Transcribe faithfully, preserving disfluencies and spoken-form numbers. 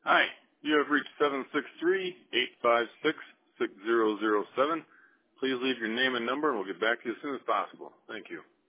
Hi, you have reached seven six three, eight five six, six zero zero seven. Please leave your name and number and we'll get back to you as soon as possible. Thank you.